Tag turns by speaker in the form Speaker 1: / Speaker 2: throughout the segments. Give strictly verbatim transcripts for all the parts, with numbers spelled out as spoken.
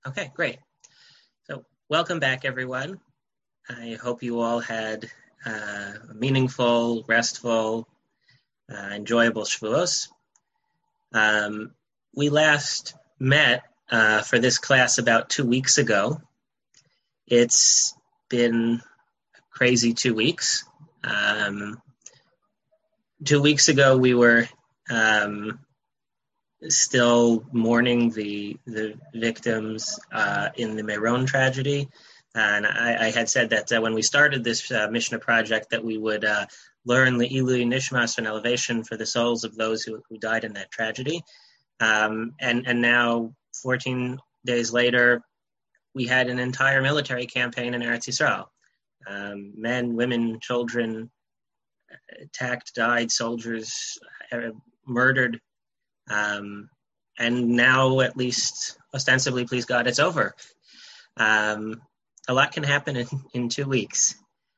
Speaker 1: Okay, great. So welcome back, everyone. I hope you all had uh, a meaningful, restful, uh, enjoyable Shavuos. Um, we last met uh, for this class about two weeks ago. It's been a crazy two weeks. Um, two weeks ago, we were um, still mourning the the victims uh, in the Meron tragedy. And I, I had said that uh, when we started this uh, Mishnah project that we would uh, learn the Ilui Nishmas and elevation for the souls of those who, who died in that tragedy. Um, and, and now, fourteen days later, we had an entire military campaign in Eretz Yisrael. Um, men, women, children attacked, died, soldiers uh, murdered. Um, and now, at least ostensibly, please God, it's over. Um, a lot can happen in, in two weeks.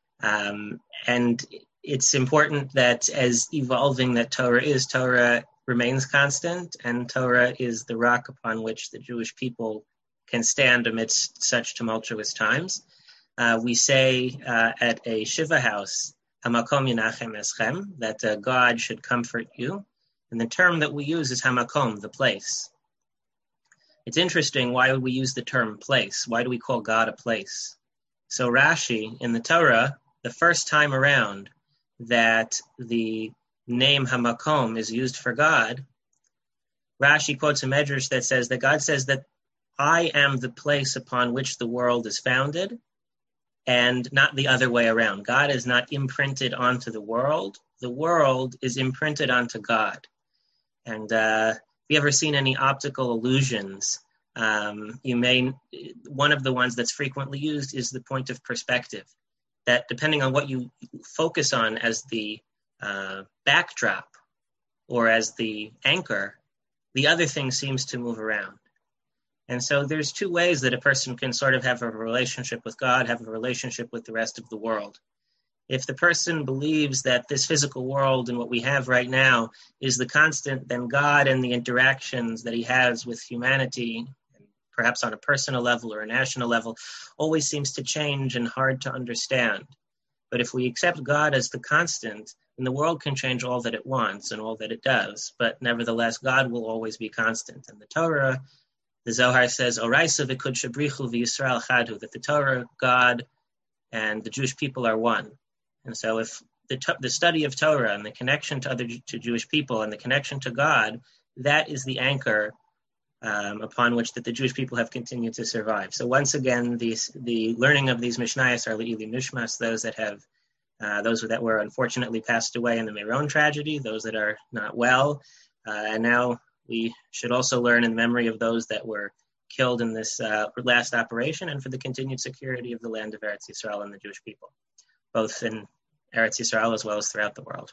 Speaker 1: Um, and it's important that as evolving that Torah is, Torah remains constant, and Torah is the rock upon which the Jewish people can stand amidst such tumultuous times. Uh, we say uh, at a Shiva house, Hamakom Yinachem Eschem, that uh, God should comfort you. And the term that we use is hamakom, the place. It's interesting, why would we use the term place? Why do we call God a place? So Rashi, in the Torah, the first time around that the name hamakom is used for God, Rashi quotes a medrash that says that God says that I am the place upon which the world is founded, and not the other way around. God is not imprinted onto the world. The world is imprinted onto God. And uh, if you ever seen any optical illusions, um, you may, one of the ones that's frequently used is the point of perspective, that depending on what you focus on as the uh, backdrop or as the anchor, the other thing seems to move around. And so there's two ways that a person can sort of have a relationship with God, have a relationship with the rest of the world. If the person believes that this physical world and what we have right now is the constant, then God and the interactions that he has with humanity, perhaps on a personal level or a national level, always seems to change and hard to understand. But if we accept God as the constant, then the world can change all that it wants and all that it does. But nevertheless, God will always be constant. And the Torah, the Zohar says, Oraisa v'kud shabrichu v'Yisrael chadu, that the Torah, God, and the Jewish people are one. And so if the, the study of Torah and the connection to other to Jewish people and the connection to God, that is the anchor um, upon which that the Jewish people have continued to survive. So once again, these, the learning of these Mishnayos are Le'ili Nishmas, those that have, uh, those that were unfortunately passed away in the Meron tragedy, those that are not well. Uh, and now we should also learn in memory of those that were killed in this uh, last operation, and for the continued security of the land of Eretz Yisrael and the Jewish people, both in Eretz Yisrael as well as throughout the world.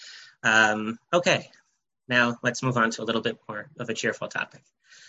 Speaker 1: Um, okay, now let's move on to a little bit more of a cheerful topic.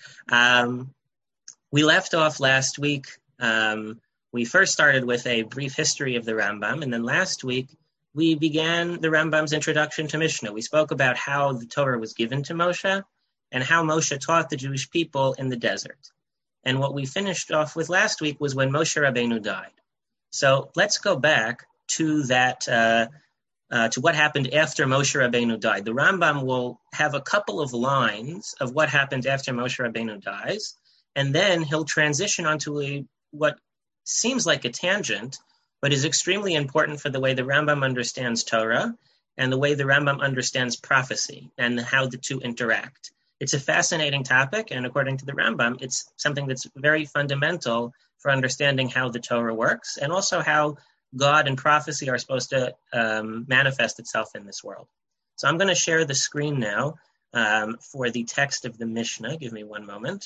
Speaker 1: Um, we left off last week, um, we first started with a brief history of the Rambam, and then last week we began the Rambam's introduction to Mishnah. We spoke about how the Torah was given to Moshe and how Moshe taught the Jewish people in the desert. And what we finished off with last week was when Moshe Rabbeinu died. So let's go back to that, uh, uh, to what happened after Moshe Rabbeinu died. The Rambam will have a couple of lines of what happened after Moshe Rabbeinu dies, and then he'll transition onto a, what seems like a tangent, but is extremely important for the way the Rambam understands Torah and the way the Rambam understands prophecy and how the two interact. It's a fascinating topic, and according to the Rambam, it's something that's very fundamental for understanding how the Torah works and also how God and prophecy are supposed to um, manifest itself in this world. So I'm going to share the screen now um, for the text of the Mishnah. Give me one moment.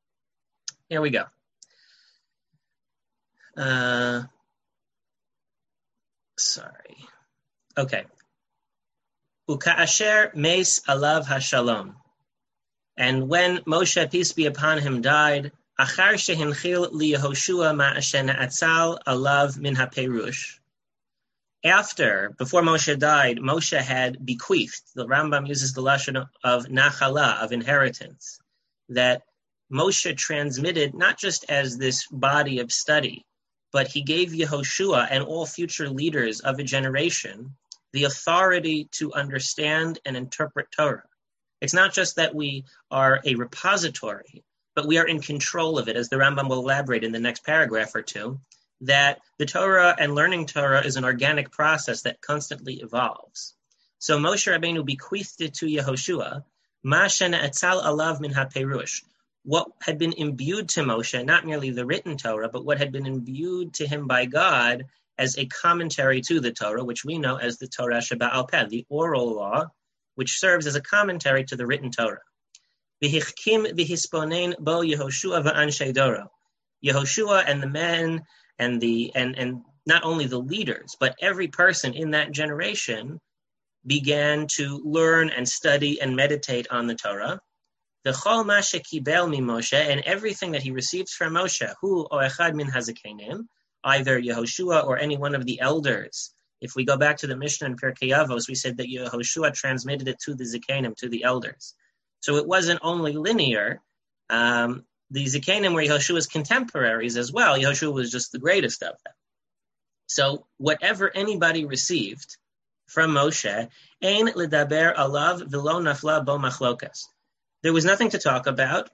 Speaker 1: Here we go. Uh, sorry. Okay. Uka'asher meis alav hashalom. And when Moshe, peace be upon him, died, achar shehinchil liYehoshua ma'ashen atzal alav min haperush. After, before Moshe died, Moshe had bequeathed. The Rambam uses the lashon of nachala, of inheritance, that Moshe transmitted not just as this body of study, but he gave Yehoshua and all future leaders of a generation the authority to understand and interpret Torah. It's not just that we are a repository, but we are in control of it, as the Rambam will elaborate in the next paragraph or two, that the Torah and learning Torah is an organic process that constantly evolves. So Moshe Rabbeinu bequeathed it to Yehoshua, Ma shene'etzal alav min haperush, what had been imbued to Moshe, not merely the written Torah, but what had been imbued to him by God as a commentary to the Torah, which we know as the Torah Sheba'al Peh, the oral law, which serves as a commentary to the written Torah. V'hichkim v'hisponein bo Yehoshua v'anshei doro. Yehoshua and the men and the and and not only the leaders, but every person in that generation began to learn and study and meditate on the Torah. The chol ma shekibel mi Moshe, and everything that he received from Moshe, hu o echad min hazakenim, either Yehoshua or any one of the elders. If we go back to the Mishnah in Pirkei Avos, we said that Yehoshua transmitted it to the Zikanim, to the elders. So it wasn't only linear. Um, the Zikanim were Yehoshua's contemporaries as well. Yehoshua was just the greatest of them. So whatever anybody received from Moshe, ein ledaber alav v'lo nafla bo machlokas. There was nothing to talk about,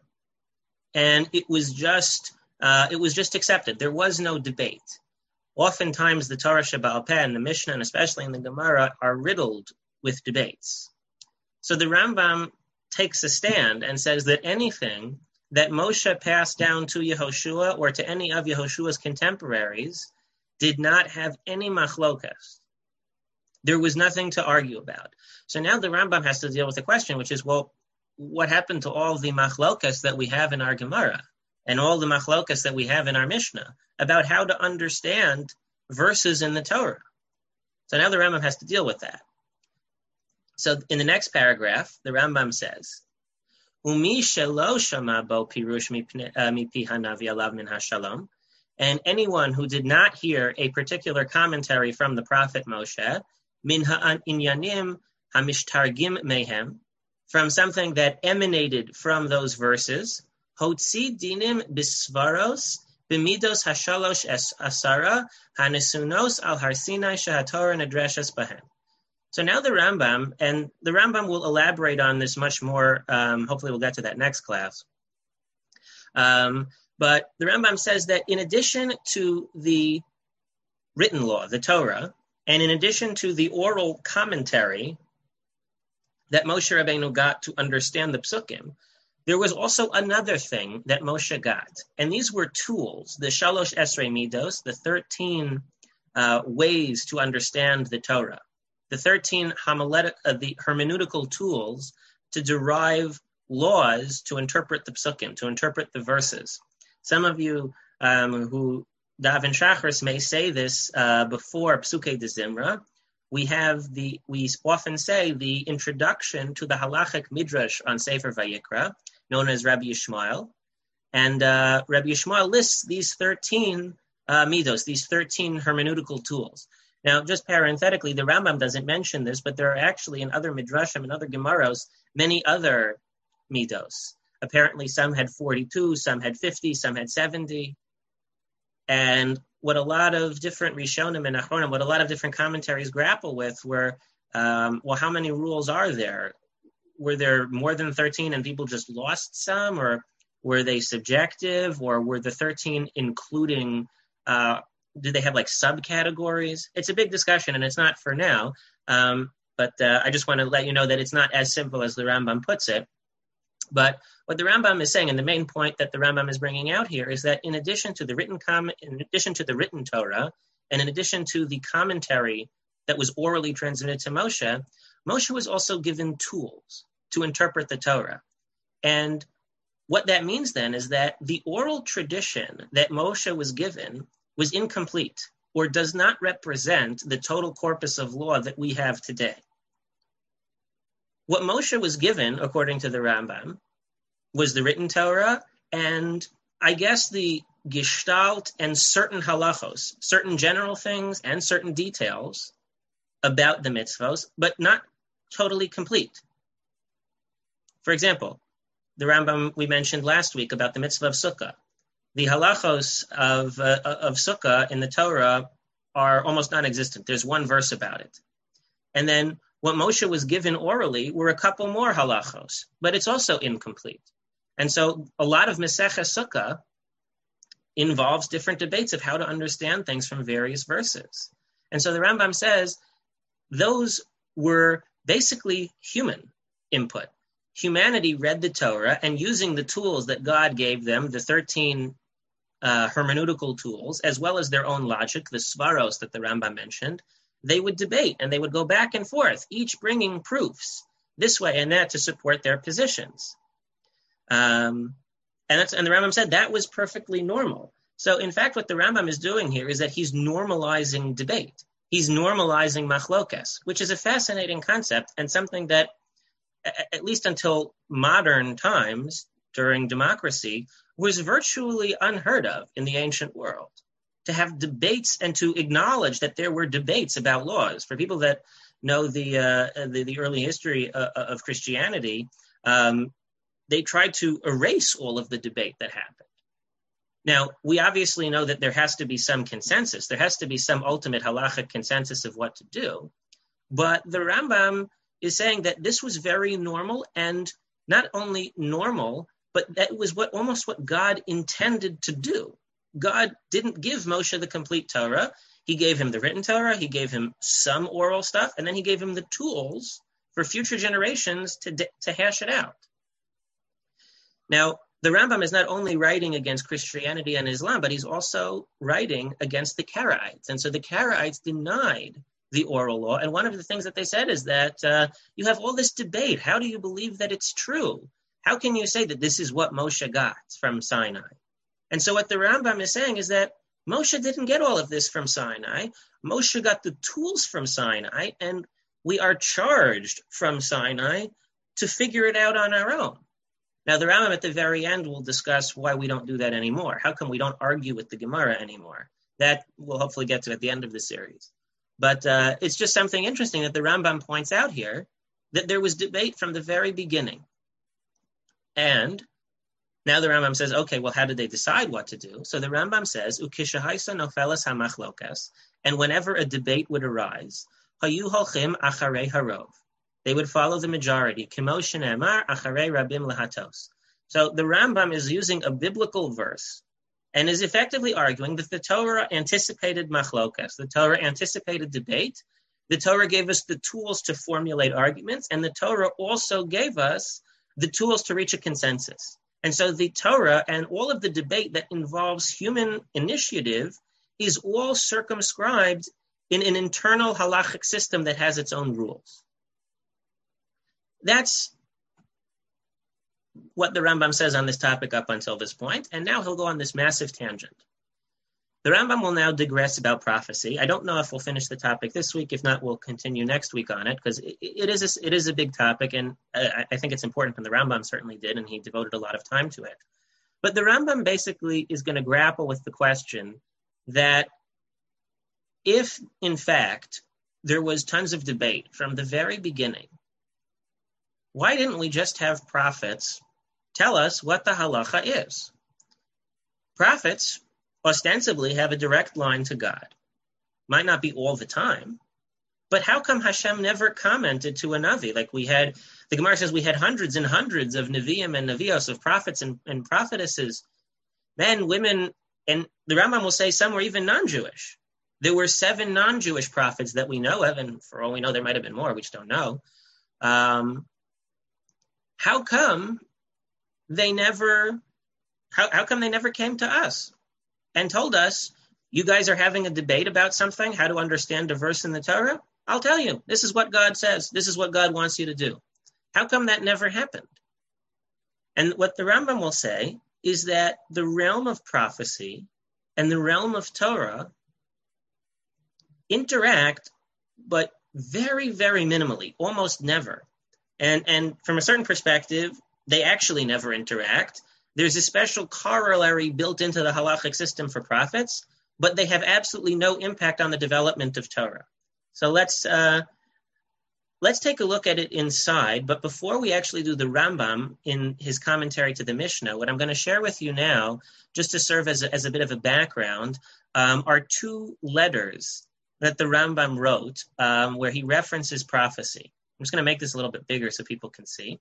Speaker 1: and it was just uh, it was just accepted. There was no debate. Oftentimes, the Torah Sheba'al Peh and the Mishnah, and especially in the Gemara, are riddled with debates. So the Rambam takes a stand and says that anything that Moshe passed down to Yehoshua or to any of Yehoshua's contemporaries did not have any machlokas. There was nothing to argue about. So now the Rambam has to deal with the question, which is, well, what happened to all the machlokas that we have in our Gemara and all the machlokas that we have in our Mishnah about how to understand verses in the Torah? So now the Rambam has to deal with that. So in the next paragraph, the Rambam says, Umi shelo shama bo pirush mipi hanavi alav min hashalom, and anyone who did not hear a particular commentary from the prophet Moshe, min ha'inyanim hamishtargim mehem, from something that emanated from those verses, hotzi dinim bisvaros b'midos hashalosh es asara hanesunos al har Sinai shehatorah nedreshes bahem. So now the Rambam, and the Rambam will elaborate on this much more. Um, hopefully, we'll get to that next class. Um, but the Rambam says that in addition to the written law, the Torah, and in addition to the oral commentary that Moshe Rabbeinu got to understand the Psukim, there was also another thing that Moshe got. And these were tools, the Shalosh Esrei Midos, the thirteen uh, ways to understand the Torah, the thirteen homiletic, uh, the hermeneutical tools to derive laws to interpret the Psukim, to interpret the verses. Some of you um, who daven Shachris may say this uh, before Psukei de Zimra. We have the, we often say the introduction to the halachic midrash on Sefer Vayikra, known as Rabbi Yishmael. And uh, Rabbi Yishmael lists these thirteen uh, midos, these thirteen hermeneutical tools. Now, just parenthetically, the Rambam doesn't mention this, but there are actually in other midrashim and other gemaros, many other midos. Apparently, some had forty-two, some had fifty, some had seventy. And what a lot of different Rishonim and Achronim, what a lot of different commentaries grapple with were, um, well, how many rules are there? Were there more than thirteen and people just lost some? Or were they subjective? Or were the thirteen including, uh, did they have like subcategories? It's a big discussion and it's not for now. Um, but uh, I just want to let you know that it's not as simple as the Rambam puts it. But what the Rambam is saying, and the main point that the Rambam is bringing out here, is that in addition to the written com- in addition to the written Torah, and in addition to the commentary that was orally transmitted to Moshe, Moshe was also given tools to interpret the Torah. And what that means then is that the oral tradition that Moshe was given was incomplete or does not represent the total corpus of law that we have today. What Moshe was given, according to the Rambam, was the written Torah and I guess the gestalt and certain halachos, certain general things and certain details about the mitzvos, but not totally complete. For example, the Rambam we mentioned last week about the mitzvah of sukkah. The halachos of, uh, of sukkah in the Torah are almost non-existent. There's one verse about it. And then what Moshe was given orally were a couple more halachos, but it's also incomplete. And so a lot of Maseches Sukkah involves different debates of how to understand things from various verses. And so the Rambam says those were basically human input. Humanity read the Torah, and using the tools that God gave them, the thirteen uh, hermeneutical tools, as well as their own logic, the svaros that the Rambam mentioned, they would debate and they would go back and forth, each bringing proofs this way and that to support their positions. Um, and, that's, and the Rambam said that was perfectly normal. So in fact, what the Rambam is doing here is that he's normalizing debate. He's normalizing machlokas, which is a fascinating concept and something that, at least until modern times, during democracy, was virtually unheard of in the ancient world. To have debates and to acknowledge that there were debates about laws. For people that know the uh, the, the early history uh, of Christianity, um, they tried to erase all of the debate that happened. Now, we obviously know that there has to be some consensus. There has to be some ultimate halachic consensus of what to do. But the Rambam is saying that this was very normal, and not only normal, but that was what almost what God intended to do. God didn't give Moshe the complete Torah. He gave him the written Torah, he gave him some oral stuff, and then he gave him the tools for future generations to, to hash it out. Now, the Rambam is not only writing against Christianity and Islam, but he's also writing against the Karaites. And so the Karaites denied the oral law. And one of the things that they said is that uh, you have all this debate. How do you believe that it's true? How can you say that this is what Moshe got from Sinai? And so what the Rambam is saying is that Moshe didn't get all of this from Sinai. Moshe got the tools from Sinai, and we are charged from Sinai to figure it out on our own. Now, the Rambam at the very end will discuss why we don't do that anymore. How come we don't argue with the Gemara anymore? That we'll hopefully get to at the end of the series. But uh, it's just something interesting that the Rambam points out here, that there was debate from the very beginning. And now the Rambam says, okay, well, how did they decide what to do? So the Rambam says, Ukishahaisa nofelas hamachlokas, and whenever a debate would arise, hayu holchim acharei harov, they would follow the majority. Kimo shenemar acharei rabim lahatos. So the Rambam is using a biblical verse and is effectively arguing that the Torah anticipated machlokas. The Torah anticipated debate. The Torah gave us the tools to formulate arguments, and the Torah also gave us the tools to reach a consensus. And so the Torah and all of the debate that involves human initiative is all circumscribed in an internal halachic system that has its own rules. That's what the Rambam says on this topic up until this point, and now he'll go on this massive tangent. The Rambam will now digress about prophecy. I don't know if we'll finish the topic this week. If not, we'll continue next week on it, because it, it is a, it is a big topic, and I, I think it's important, and the Rambam certainly did, and he devoted a lot of time to it. But the Rambam basically is going to grapple with the question that if, in fact, there was tons of debate from the very beginning, why didn't we just have prophets tell us what the halacha is? Prophets ostensibly have a direct line to God. Might not be all the time, but how come Hashem never commented to a Navi? Like we had, the Gemara says we had hundreds and hundreds of Nevi'im and Nevios, of prophets and, and prophetesses, men, women, and the Rambam will say some were even non-Jewish. There were seven non-Jewish prophets that we know of, and for all we know, there might have been more, we just don't know. Um, how come they never, how, how come they never came to us and told us, you guys are having a debate about something, how to understand a verse in the Torah? I'll tell you, this is what God says. This is what God wants you to do. How come that never happened? And what the Rambam will say is that the realm of prophecy and the realm of Torah interact, but very, very minimally, almost never. And, and from a certain perspective, they actually never interact. There's a special corollary built into the halachic system for prophets, but they have absolutely no impact on the development of Torah. So let's uh, let's take a look at it inside. But before we actually do the Rambam in his commentary to the Mishnah, what I'm going to share with you now, just to serve as a, as a bit of a background, um, are two letters that the Rambam wrote um, where he references prophecy. I'm just going to make this a little bit bigger so people can see.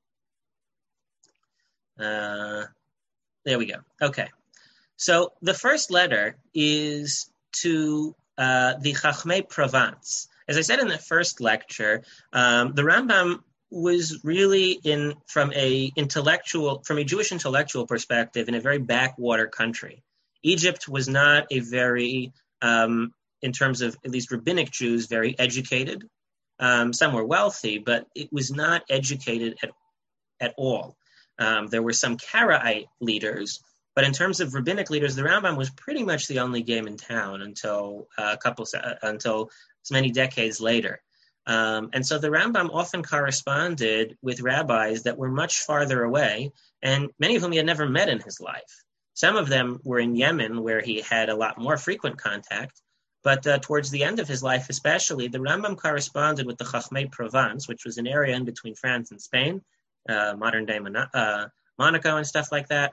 Speaker 1: Uh, there we go. Okay. So the first letter is to uh, the Chachmei Provence. As I said in the first lecture, um, the Rambam was really in from a intellectual, from a Jewish intellectual perspective, in a very backwater country. Egypt was not a very, um, in terms of at least rabbinic Jews, very educated. Um, some were wealthy, but it was not educated at at all. Um, there were some Karaite leaders, but in terms of rabbinic leaders, the Rambam was pretty much the only game in town until uh, a couple uh, until many decades later. Um, and so the Rambam often corresponded with rabbis that were much farther away, and many of whom he had never met in his life. Some of them were in Yemen, where he had a lot more frequent contact. But uh, towards the end of his life, especially, the Rambam corresponded with the Chachmei Provence, which was an area in between France and Spain, uh, modern-day Mon- uh, Monaco and stuff like that,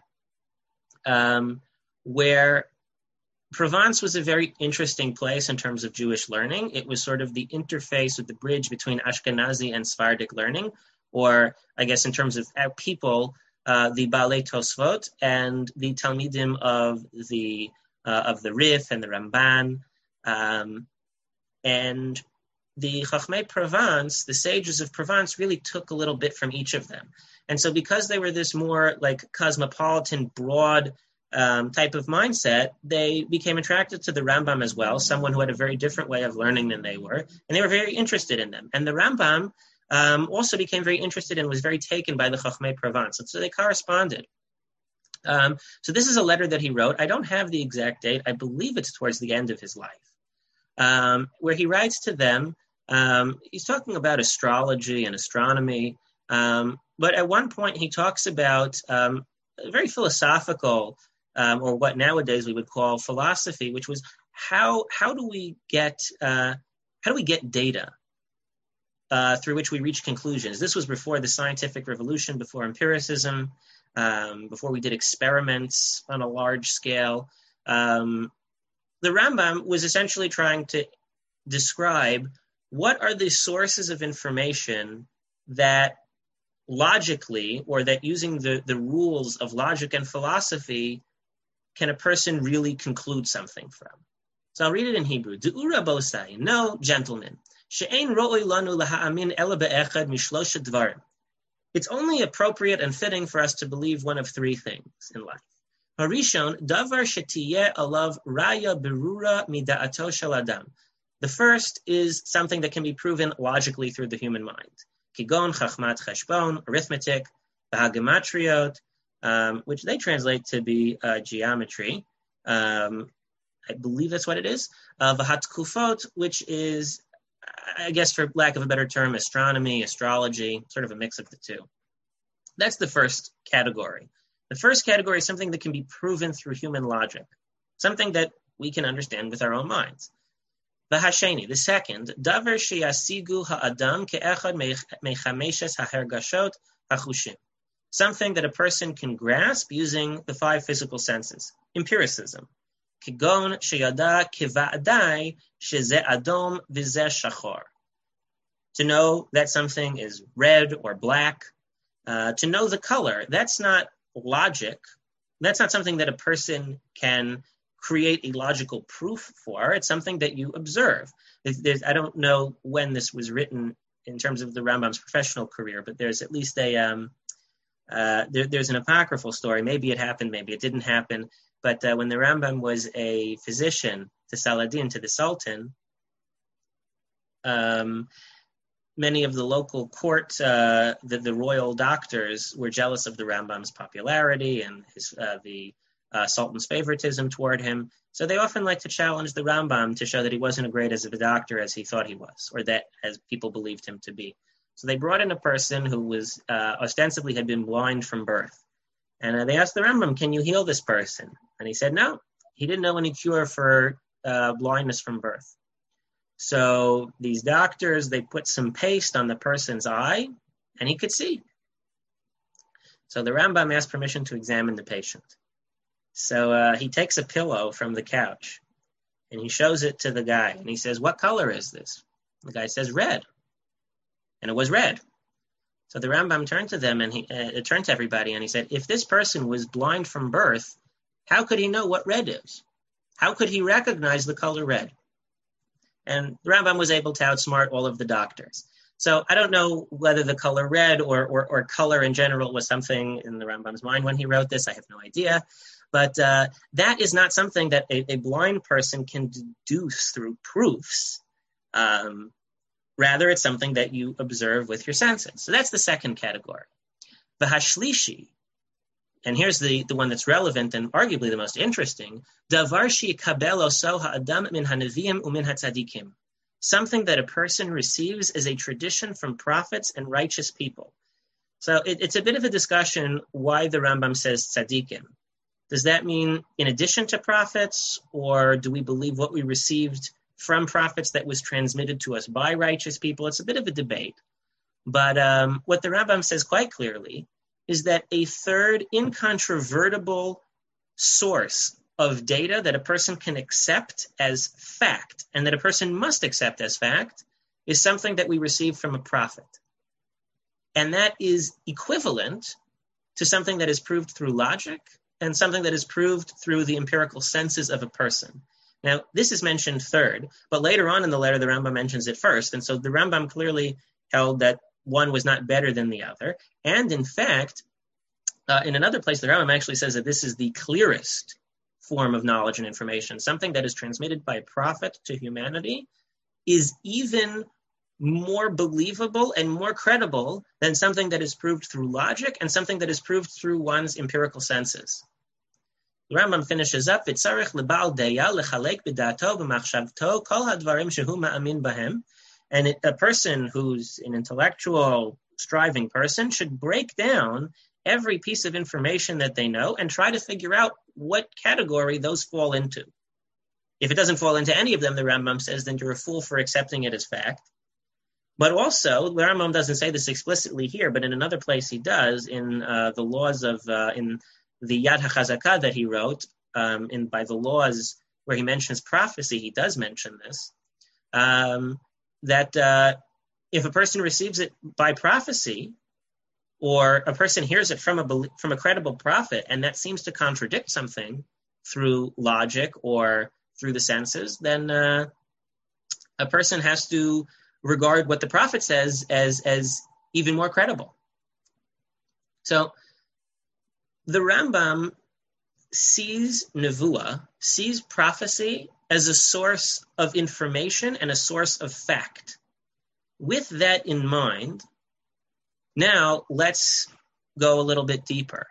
Speaker 1: um, where Provence was a very interesting place in terms of Jewish learning. It was sort of the interface with the bridge between Ashkenazi and Sephardic learning, or I guess in terms of people, uh, the Baalei Tosfot and the Talmidim of the uh, of the Rif and the Ramban. Um, and the Chachmei Provence, the sages of Provence, really took a little bit from each of them. And so because they were this more like cosmopolitan, broad um, type of mindset, they became attracted to the Rambam as well, someone who had a very different way of learning than they were. And they were very interested in them. And the Rambam um, also became very interested and was very taken by the Chachmei Provence. And so they corresponded. Um, so this is a letter that he wrote. I don't have the exact date. I believe it's towards the end of his life. Um, where he writes to them, um, he's talking about astrology and astronomy, um, but at one point he talks about um, a very philosophical, um, or what nowadays we would call philosophy, which was how how do we get uh, how do we get data uh, through which we reach conclusions? This was before the scientific revolution, before empiricism, um, before we did experiments on a large scale. Um, The Rambam was essentially trying to describe what are the sources of information that logically, or that using the, the rules of logic and philosophy, can a person really conclude something from. So I'll read it in Hebrew. De'ura bosai, no, gentlemen, she'ein ro'oi lanu laha'amin ela be'echad mishloshet dvarim. It's only appropriate and fitting for us to believe one of three things in life. Harishon, davar shetiyeh alav raya berura mida'ato shel adam. The first is something that can be proven logically through the human mind. Kigon chachmat cheshbon, arithmetic, v'hagematriot, um, which they translate to be uh, geometry. Um, I believe that's what it is. Uh, v'hatkufot, which is, I guess for lack of a better term, astronomy, astrology, sort of a mix of the two. That's the first category. The first category is something that can be proven through human logic, something that we can understand with our own minds. V'hasheni, the second, davar sheyasigu ha'adam ke'echad mechameshes ha'hergashot ha'chushim, something that a person can grasp using the five physical senses, empiricism. Kigon sheyada keva'adai sheze adom v'zeh shachor, to know that something is red or black, uh, to know the color, that's not logic. That's not something that a person can create a logical proof for. It's something that you observe. There's, there's, I don't know when this was written in terms of the Rambam's professional career, but there's at least a um, uh, there, there's an apocryphal story. Maybe it happened, maybe it didn't happen. But uh, when the Rambam was a physician to Saladin, to the Sultan, um, many of the local court, uh, the, the royal doctors were jealous of the Rambam's popularity and his, uh, the uh, Sultan's favoritism toward him. So they often like to challenge the Rambam to show that he wasn't as great as a doctor as he thought he was, or that as people believed him to be. So they brought in a person who was uh, ostensibly had been blind from birth. And uh, they asked the Rambam, can you heal this person? And he said, no, he didn't know any cure for uh, blindness from birth. So these doctors, they put some paste on the person's eye, and he could see. So the Rambam asked permission to examine the patient. So uh, he takes a pillow from the couch, and he shows it to the guy, and he says, "What color is this?" The guy says, "Red." And it was red. So the Rambam turned to them, and he uh, turned to everybody, and he said, if this person was blind from birth, how could he know what red is? How could he recognize the color red? And the Rambam was able to outsmart all of the doctors. So I don't know whether the color red or, or, or color in general was something in the Rambam's mind when he wrote this. I have no idea. But uh, that is not something that a, a blind person can deduce through proofs. Um, rather, it's something that you observe with your senses. So that's the second category. The hashlishi, and here's the, the one that's relevant and arguably the most interesting, davar she'ikabel oso ha'adam min hanavim umin hatzadikim. Something that a person receives as a tradition from prophets and righteous people. So it, it's a bit of a discussion why the Rambam says tzadikim. Does that mean in addition to prophets, or do we believe what we received from prophets that was transmitted to us by righteous people? It's a bit of a debate. But um, what the Rambam says quite clearly is that a third incontrovertible source of data that a person can accept as fact, and that a person must accept as fact, is something that we receive from a prophet. And that is equivalent to something that is proved through logic and something that is proved through the empirical senses of a person. Now, this is mentioned third, but later on in the letter, the Rambam mentions it first. And so the Rambam clearly held that one was not better than the other. And in fact, uh, in another place, the Rambam actually says that this is the clearest form of knowledge and information. Something that is transmitted by a prophet to humanity is even more believable and more credible than something that is proved through logic and something that is proved through one's empirical senses. The Rambam finishes up, "V'tzarich lebal deya lechalek b'dato b'machshavto kol hadvarim shehu ma'amin bahem." And it, a person who's an intellectual, striving person should break down every piece of information that they know and try to figure out what category those fall into. If it doesn't fall into any of them, the Rambam says, then you're a fool for accepting it as fact. But also, the Rambam doesn't say this explicitly here, but in another place he does, in uh, the laws of, uh, in the Yad HaChazakah that he wrote, um, in by the laws where he mentions prophecy, he does mention this, um, that uh, if a person receives it by prophecy, or a person hears it from a from a credible prophet, and that seems to contradict something through logic or through the senses, then uh, a person has to regard what the prophet says as, as even more credible. So the Rambam sees nevuah, sees prophecy as a source of information and a source of fact. With that in mind, now, let's go a little bit deeper.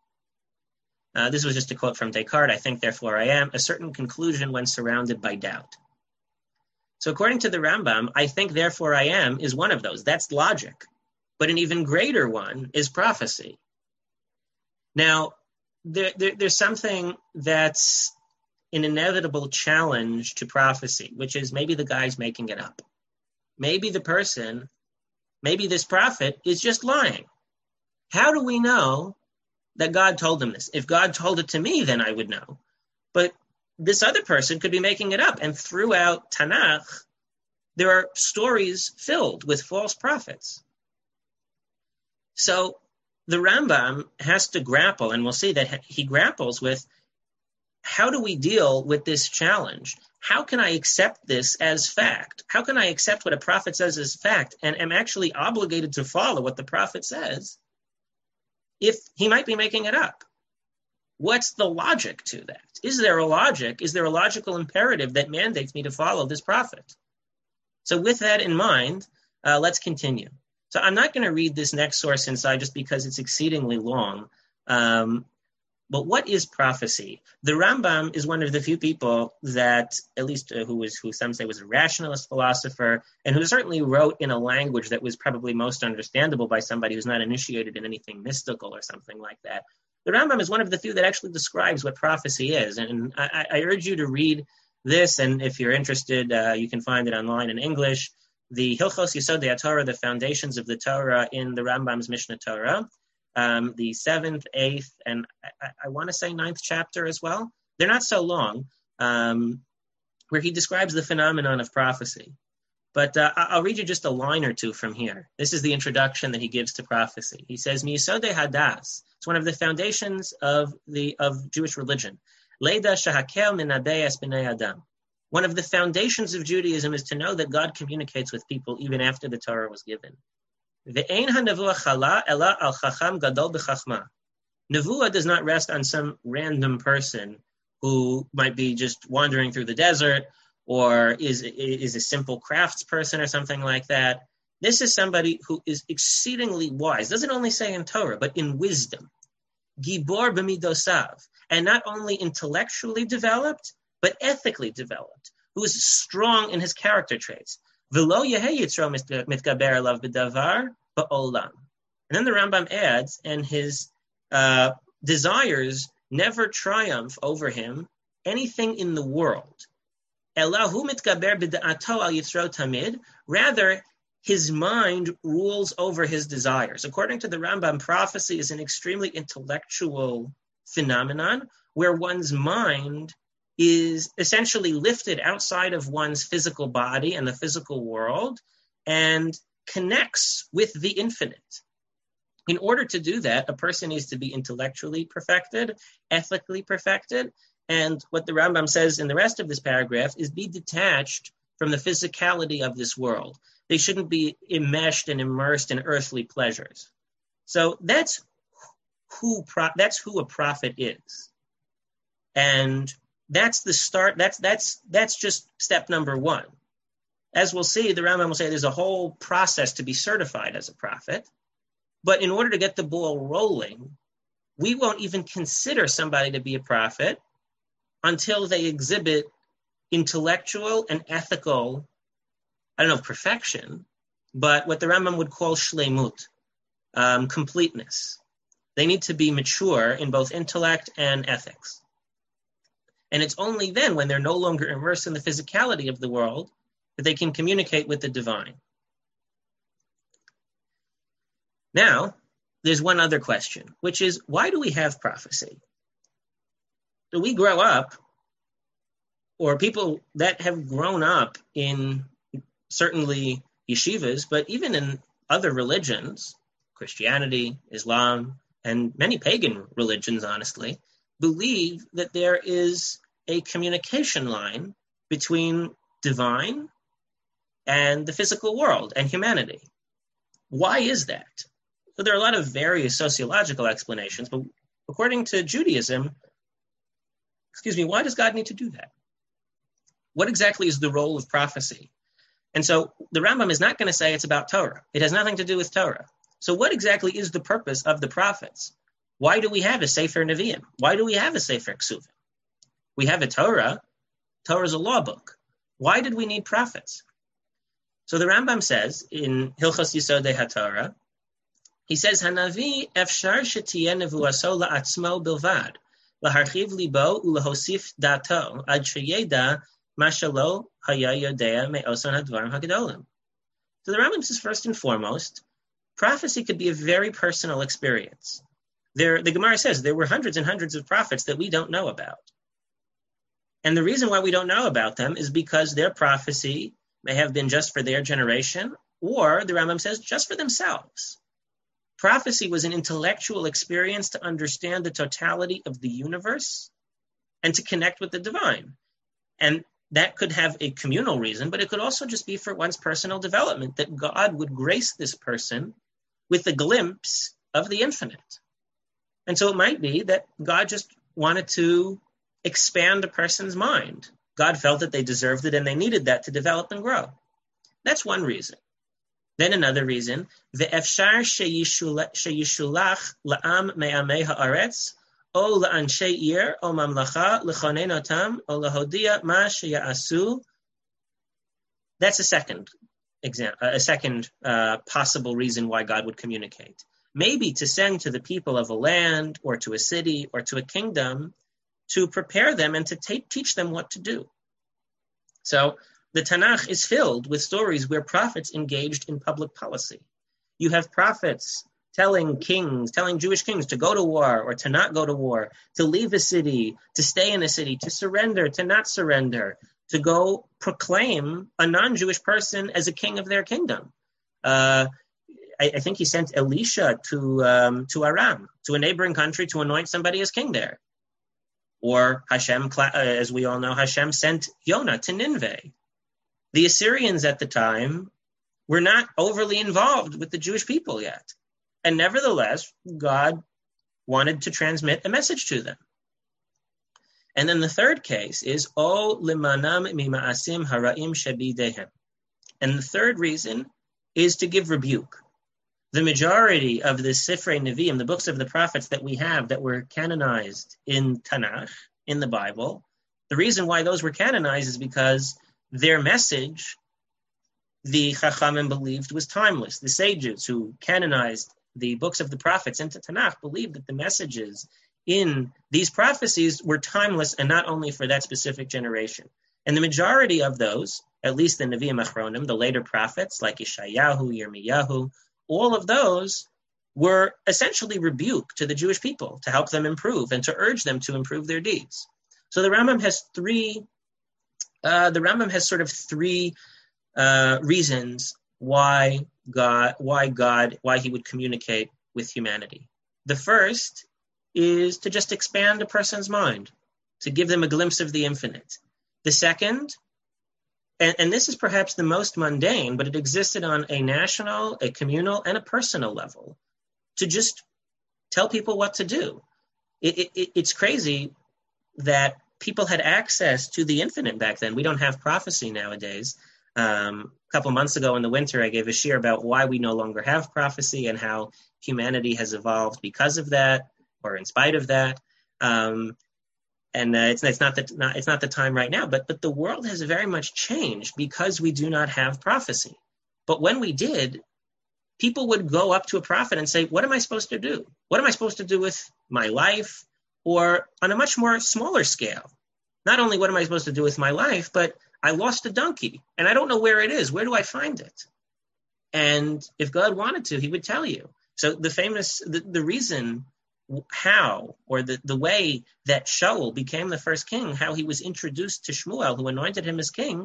Speaker 1: Uh, this was just a quote from Descartes. I think, therefore I am. A certain conclusion when surrounded by doubt. So according to the Rambam, I think, therefore I am is one of those. That's logic. But an even greater one is prophecy. Now, there, there, there's something that's an inevitable challenge to prophecy, which is maybe the guy's making it up. Maybe the person... Maybe this prophet is just lying. How do we know that God told him this? If God told it to me, then I would know. But this other person could be making it up. And throughout Tanakh, there are stories filled with false prophets. So the Rambam has to grapple, and we'll see that he grapples with, how do we deal with this challenge? How can I accept this as fact? How can I accept what a prophet says as fact and am actually obligated to follow what the prophet says if he might be making it up? What's the logic to that? Is there a logic? Is there a logical imperative that mandates me to follow this prophet? So with that in mind, uh, let's continue. So I'm not going to read this next source inside just because it's exceedingly long. Um, But what is prophecy? The Rambam is one of the few people that, at least uh, who was, who some say was a rationalist philosopher, and who certainly wrote in a language that was probably most understandable by somebody who's not initiated in anything mystical or something like that. The Rambam is one of the few that actually describes what prophecy is. And I, I urge you to read this, and if you're interested, uh, you can find it online in English. The Hilchos Yesodei HaTorah, the foundations of the Torah in the Rambam's Mishnah Torah, um, the seventh, eighth, and I, I want to say ninth chapter as well. They're not so long, um, where he describes the phenomenon of prophecy. But uh, I'll read you just a line or two from here. This is the introduction that he gives to prophecy. He says, "Miyesodei Hadas." It's one of the foundations of the of Jewish religion. Leida shahakel minadei es b'nei adam. One of the foundations of Judaism is to know that God communicates with people even after the Torah was given. Ve'ein hanevuah chala ela al chacham gadol b'chachma. Nevuah does not rest on some random person who might be just wandering through the desert, or is is a simple craftsperson or something like that. This is somebody who is exceedingly wise. Doesn't only say in Torah, but in wisdom. Gibor b'midosav. And not only intellectually developed, but ethically developed. Who is strong in his character traits. V'lo yehei yitzro mitgaber alav b'davar ba'olam. And then the Rambam adds, and his uh, desires never triumph over him anything in the world. Elahu mitgaber b'da'ato al yitzro tamid. Rather, his mind rules over his desires. According to the Rambam, prophecy is an extremely intellectual phenomenon where one's mind is essentially lifted outside of one's physical body and the physical world and connects with the infinite. In order to do that, a person needs to be intellectually perfected, ethically perfected, and what the Rambam says in the rest of this paragraph is be detached from the physicality of this world. They shouldn't be enmeshed and immersed in earthly pleasures. So that's who pro- that's who a prophet is. And that's the start, that's that's that's just step number one. As we'll see, the Rambam will say there's a whole process to be certified as a prophet. But in order to get the ball rolling, we won't even consider somebody to be a prophet until they exhibit intellectual and ethical, I don't know, perfection, but what the Rambam would call shleimut, um, completeness. They need to be mature in both intellect and ethics. And it's only then, when they're no longer immersed in the physicality of the world, that they can communicate with the divine. Now, there's one other question, which is, why do we have prophecy? Do we grow up, or people that have grown up in certainly yeshivas, but even in other religions, Christianity, Islam, and many pagan religions, honestly, believe that there is a communication line between divine and the physical world and humanity. Why is that? So there are a lot of various sociological explanations, but according to Judaism, excuse me, why does God need to do that? What exactly is the role of prophecy? And so the Rambam is not going to say it's about Torah. It has nothing to do with Torah. So what exactly is the purpose of the prophets? Why do we have a Sefer Nevi'im? Why do we have a Sefer Ksuvim? We have a Torah. Torah is a law book. Why did we need prophets? So the Rambam says in Hilchos Yesodei HaTorah, he says, Hanavi efshar shetiyeh nevuaso la'atzmo bilvad, laharchiv libo ulahosif dato, ad sheyeda mashalo haya yodea me'oson hadvarim hagedolim. So the Rambam says, first and foremost, prophecy could be a very personal experience. There, the Gemara says there were hundreds and hundreds of prophets that we don't know about. And the reason why we don't know about them is because their prophecy may have been just for their generation, or the Rambam says just for themselves. Prophecy was an intellectual experience to understand the totality of the universe and to connect with the divine. And that could have a communal reason, but it could also just be for one's personal development, that God would grace this person with a glimpse of the infinite. And so it might be that God just wanted to expand a person's mind. God felt that they deserved it and they needed that to develop and grow. That's one reason. Then another reason, ve'efshar sheyishulach la'am me'amei ha'aretz, o la'anshei ir, o mamlacha, l'chonen otam, o lahodia ma sheya'asu. That's a second example, a second uh, possible reason why God would communicate. Maybe to send to the people of a land or to a city or to a kingdom to prepare them and to take, teach them what to do. So the Tanakh is filled with stories where prophets engaged in public policy. You have prophets telling kings, telling Jewish kings to go to war or to not go to war, to leave a city, to stay in a city, to surrender, to not surrender, to go proclaim a non-Jewish person as a king of their kingdom. Uh, I, I think he sent Elisha to um, to Aram, to a neighboring country, to anoint somebody as king there. Or Hashem, as we all know, Hashem sent Yonah to Nineveh. The Assyrians at the time were not overly involved with the Jewish people yet. And nevertheless, God wanted to transmit a message to them. And then the third case is, O limanam mima'asim hara'im shebidehem. And the third reason is to give rebuke. The majority of the Sifrei Nevi'im, the books of the prophets that we have that were canonized in Tanakh, in the Bible, the reason why those were canonized is because their message, the Chachamim believed, was timeless. The sages who canonized the books of the prophets into Tanakh believed that the messages in these prophecies were timeless and not only for that specific generation. And the majority of those, at least the Nevi'im Achronim, the later prophets like Yeshayahu, Yirmiyahu, all of those were essentially rebuke to the Jewish people to help them improve and to urge them to improve their deeds. So the Rambam has three, uh, the Rambam has sort of three uh, reasons why God, why God, why he would communicate with humanity. The first is to just expand a person's mind, to give them a glimpse of the infinite. The second, and, and this is perhaps the most mundane, but it existed on a national, a communal, and a personal level, to just tell people what to do. It, it, it's crazy that people had access to the infinite back then. We don't have prophecy nowadays. Um, a couple months ago in the winter, I gave a shir about why we no longer have prophecy and how humanity has evolved because of that, or in spite of that. Um, and uh, it's, it's not the not, it's not the time right now. But but the world has very much changed because we do not have prophecy. But when we did, people would go up to a prophet and say, "What am I supposed to do? What am I supposed to do with my life?" Or on a much more smaller scale, not only what am I supposed to do with my life, but I lost a donkey and I don't know where it is. Where do I find it? And if God wanted to, he would tell you. So the famous, the, the reason how, or the, the way that Shaul became the first king, how he was introduced to Shmuel, who anointed him as king,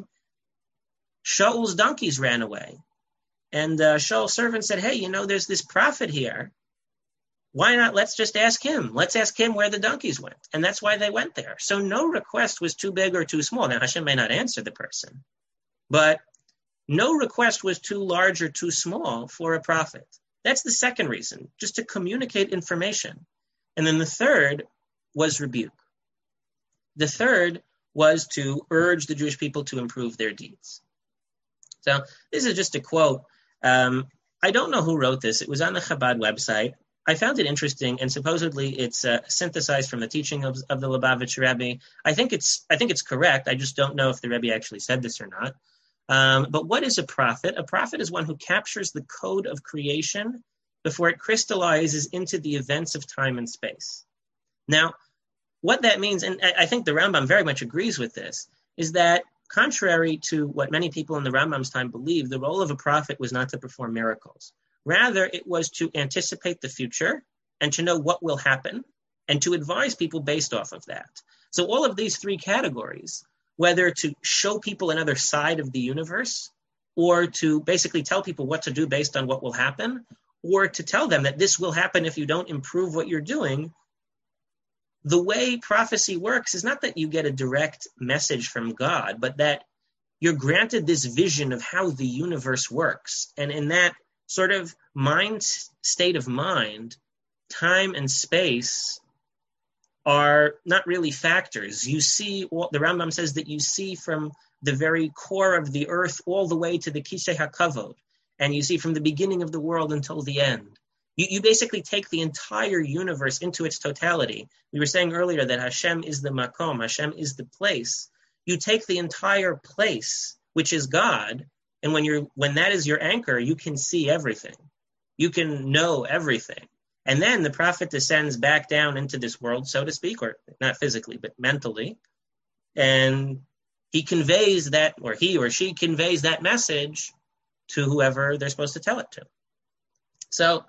Speaker 1: Shaul's donkeys ran away. And uh, Shaul's servant said, hey, you know, there's this prophet here. Why not? Let's just ask him. Let's ask him where the donkeys went. And that's why they went there. So no request was too big or too small. Now, Hashem may not answer the person, but no request was too large or too small for a prophet. That's the second reason, just to communicate information. And then the third was rebuke. The third was to urge the Jewish people to improve their deeds. So this is just a quote. Um, I don't know who wrote this. It was on the Chabad website. I found it interesting, and supposedly it's uh, synthesized from the teaching of, of the Lubavitch Rebbe. I think it's I think it's correct. I just don't know if the Rebbe actually said this or not. Um, but what is a prophet? A prophet is one who captures the code of creation before it crystallizes into the events of time and space. Now, what that means, and I think the Rambam very much agrees with this, is that contrary to what many people in the Rambam's time believed, the role of a prophet was not to perform miracles. Rather, it was to anticipate the future and to know what will happen and to advise people based off of that. So all of these three categories, whether to show people another side of the universe or to basically tell people what to do based on what will happen, or to tell them that this will happen if you don't improve what you're doing, the way prophecy works is not that you get a direct message from God, but that you're granted this vision of how the universe works. And in that sort of mind state of mind, time and space are not really factors. You see, the Rambam says that you see from the very core of the earth all the way to the Kisei HaKavod, and you see from the beginning of the world until the end. You, you basically take the entire universe into its totality. We were saying earlier that Hashem is the makom, Hashem is the place. You take the entire place, which is God, and when you're when that is your anchor, you can see everything. You can know everything. And then the prophet descends back down into this world, so to speak, or not physically, but mentally, and he conveys that, or he or she conveys that message to whoever they're supposed to tell it to. So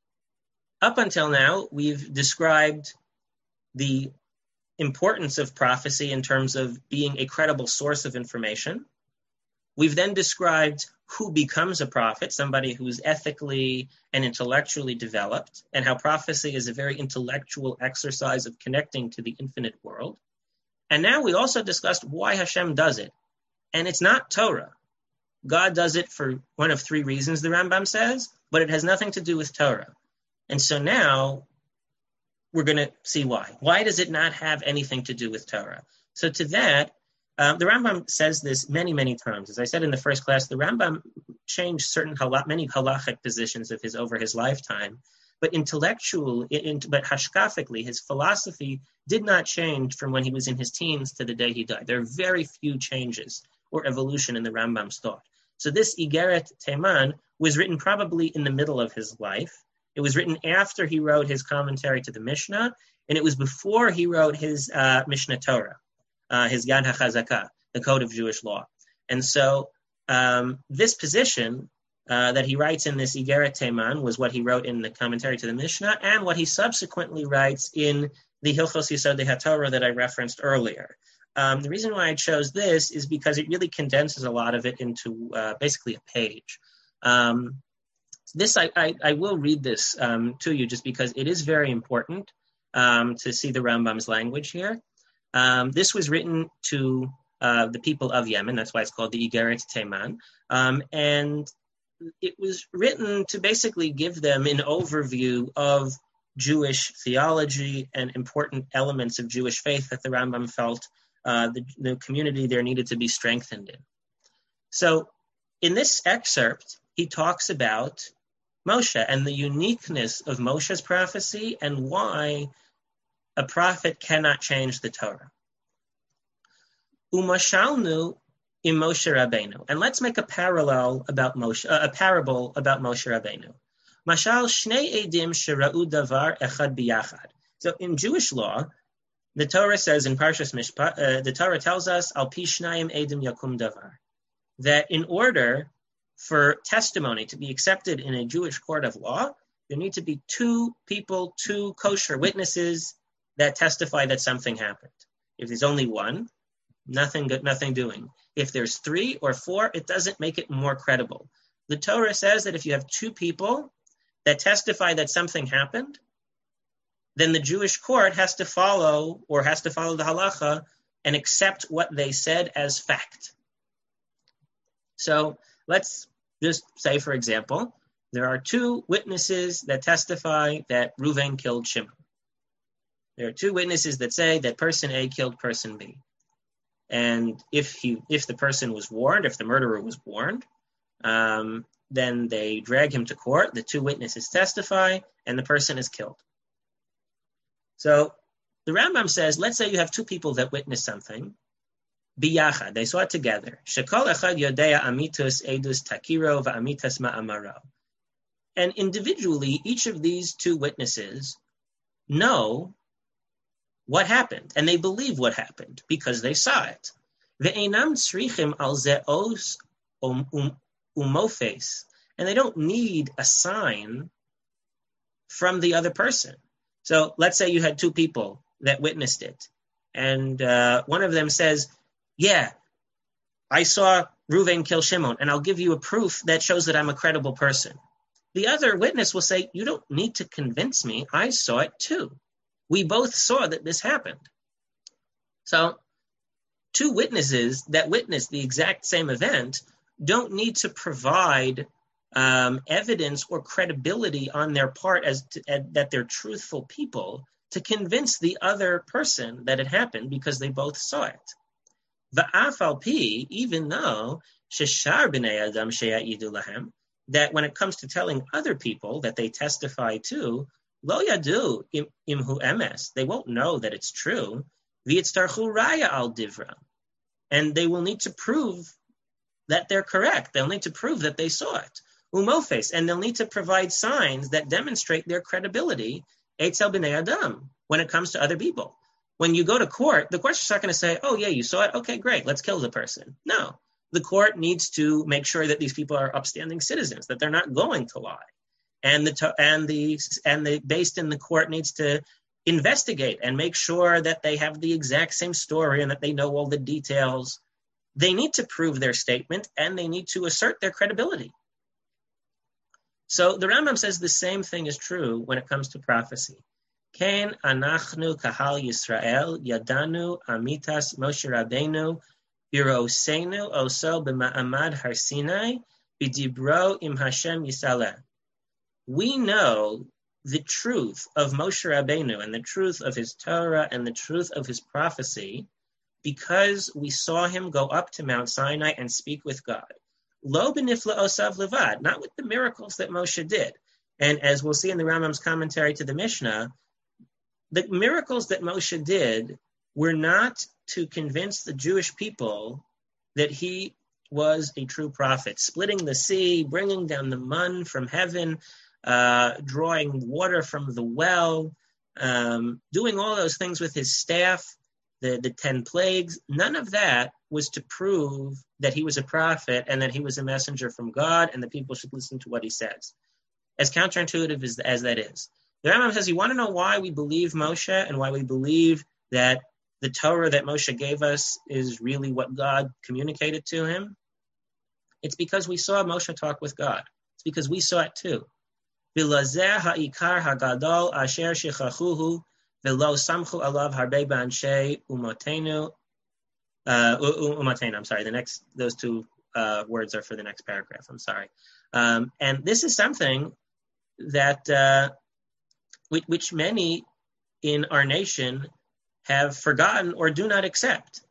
Speaker 1: up until now, we've described the importance of prophecy in terms of being a credible source of information. We've then described who becomes a prophet, somebody who's ethically and intellectually developed, and how prophecy is a very intellectual exercise of connecting to the infinite world. And now we also discussed why Hashem does it. And it's not Torah. God does it for one of three reasons, the Rambam says, but it has nothing to do with Torah. And so now we're going to see why. Why does it not have anything to do with Torah? So to that, um, the Rambam says this many, many times. As I said in the first class, the Rambam changed certain halach, many halachic positions of his over his lifetime, but intellectual, in, but hashkafically, his philosophy did not change from when he was in his teens to the day he died. There are very few changes or evolution in the Rambam's thought. So this Igeret Teman was written probably in the middle of his life. It was written after he wrote his commentary to the Mishnah, and it was before he wrote his uh, Mishnah Torah, uh, his Yad HaChazakah, the Code of Jewish Law. And so um, this position uh, that he writes in this Igeret Teman was what he wrote in the commentary to the Mishnah, and what he subsequently writes in the Hilchos Yesodei HaTorah that I referenced earlier. Um, the reason why I chose this is because it really condenses a lot of it into uh, basically a page. Um, This, I, I, I will read this um, to you just because it is very important um, to see the Rambam's language here. Um, this was written to uh, the people of Yemen. That's why it's called the Igeret Teman. Um, and it was written to basically give them an overview of Jewish theology and important elements of Jewish faith that the Rambam felt uh, the, the community there needed to be strengthened in. So in this excerpt, he talks about Moshe and the uniqueness of Moshe's prophecy and why a prophet cannot change the Torah. Umashalnu im Moshe Rabbeinu. And let's make a parallel about Moshe, uh, a parable about Moshe Rabbeinu. Mashal shnei edim shera'u davar echad biyachad. So in Jewish law, the Torah says in Parshas Mishpat, uh, the Torah tells us al pi shnayim edim yakum davar, that in order for testimony to be accepted in a Jewish court of law, there need to be two people, two kosher witnesses that testify that something happened. If there's only one, nothing good, nothing doing. If there's three or four, it doesn't make it more credible. The Torah says that if you have two people that testify that something happened, then the Jewish court has to follow or has to follow the halacha and accept what they said as fact. So let's just say, for example, there are two witnesses that testify that Reuven killed Shimon. There are two witnesses that say that person A killed person B. And if he, if the person was warned, if the murderer was warned, um, then they drag him to court, the two witnesses testify, and the person is killed. So the Rambam says, let's say you have two people that witness something, biyachad, they saw it together. Shekol echad yodea amitus edus takiro va'amitas ma'amaro. And individually, each of these two witnesses know what happened, and they believe what happened because they saw it. Ve'enam tzrichim al ze'os umofes, and they don't need a sign from the other person. So let's say you had two people that witnessed it, and uh, one of them says, yeah, I saw Reuven kill Shimon, and I'll give you a proof that shows that I'm a credible person. The other witness will say, you don't need to convince me. I saw it too. We both saw that this happened. So two witnesses that witnessed the exact same event don't need to provide um, evidence or credibility on their part as to, uh, that they're truthful people to convince the other person that it happened because they both saw it. Va'af al pi, even though sheshar b'nei adam sheya'idu lahem, that when it comes to telling other people that they testify to, lo yadu imhu emes, they won't know that it's true. V'yitztarchu raya al divra, and they will need to prove that they're correct. They'll need to prove that they saw it. Umofes, and they'll need to provide signs that demonstrate their credibility. Eitzel b'nei adam, when it comes to other people. When you go to court, the court's just not going to say, oh, yeah, you saw it? Okay, great, let's kill the person. No, the court needs to make sure that these people are upstanding citizens, that they're not going to lie. And the and the and the based in the court needs to investigate and make sure that they have the exact same story and that they know all the details. They need to prove their statement and they need to assert their credibility. So the Rambam says the same thing is true when it comes to prophecy. Ken anachnu kahal Yisrael yadanu amitas Moshe Rabbeinu birosenu oso b'ma'amad har Sinai b'dibro im Hashem Yisrael. We know the truth of Moshe Rabbeinu and the truth of his Torah and the truth of his prophecy because we saw him go up to Mount Sinai and speak with God. Lo b'nifla osav levad, not with the miracles that Moshe did. And as we'll see in the Rambam's commentary to the Mishnah, the miracles that Moshe did were not to convince the Jewish people that he was a true prophet, splitting the sea, bringing down the man from heaven, uh, drawing water from the well, um, doing all those things with his staff, the, the ten plagues. None of that was to prove that he was a prophet and that he was a messenger from God and that people should listen to what he says. As counterintuitive as, as that is. The Rambam says, you want to know why we believe Moshe and why we believe that the Torah that Moshe gave us is really what God communicated to him? It's because we saw Moshe talk with God. It's because we saw it too. V'lazeh ha'ikar ha'gadol asher shechachuhu v'lo samchu alav harbe b'anshei umotenu. Uh, umotenu, I'm sorry. The next, those two uh, words are for the next paragraph. I'm sorry. Um, and this is something that uh, which, which many in our nation have forgotten or do not accept.